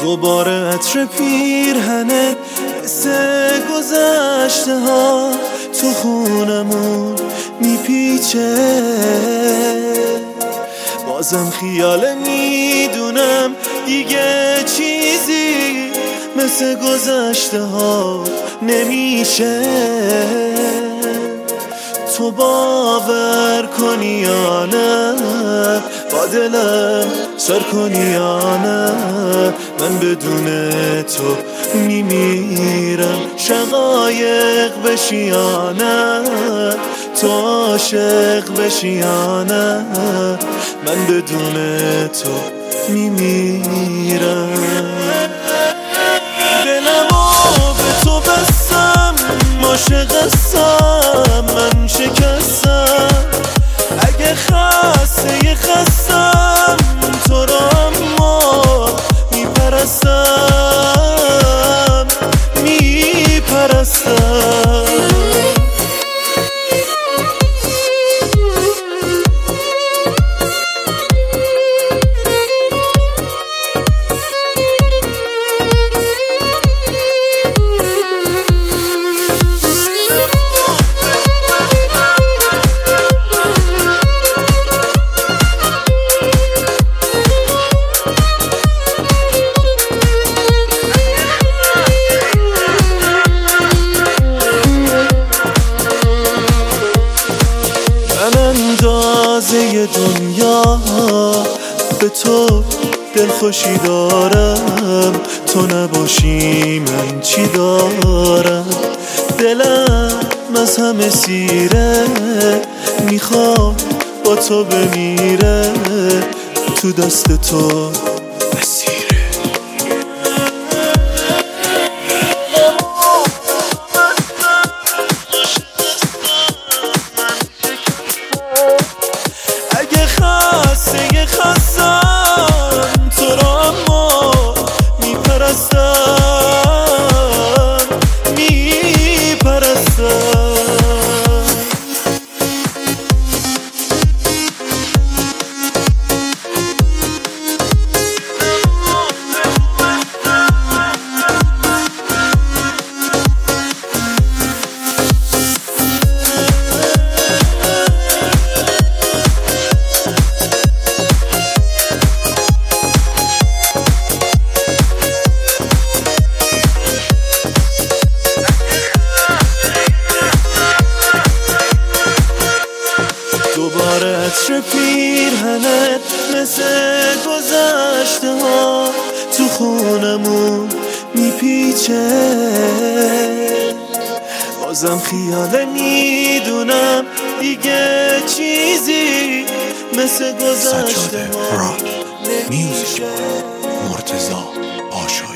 دوباره عطر پیرهنت مثل گذشته ها تو خونمون میپیچه. بازم خیاله میدونم دیگه چیزی مثل گذشته ها نمیشه. تو باور کنی یا نه، با دلم سر کنی یا نه، من بدون تو میمیرم. شقایق بشی یا نه، تو عاشق بشی یا نه، من بدون تو میمیرم. دلمو به تو بستم، عاشق هستم، من شکستم. اگه خسته خستم تو را اما میپرستم، میپرستم. اندازه دنیا به تو دلخوشی دارم، تو نباشی من چی دارم. دلم از همه سیره، میخواد با تو بمیره، تو دست تو اسیره. اگه خسته خستم تو را اما میپرستم، میپرستم. دوباره عطر پیرهنت مثل گذشته ها تو خونمون میپیچه. بازم خیاله میدونم دیگه چیزی مثل گذشته ها سجاده راب میوزیک مرتضی آشایی.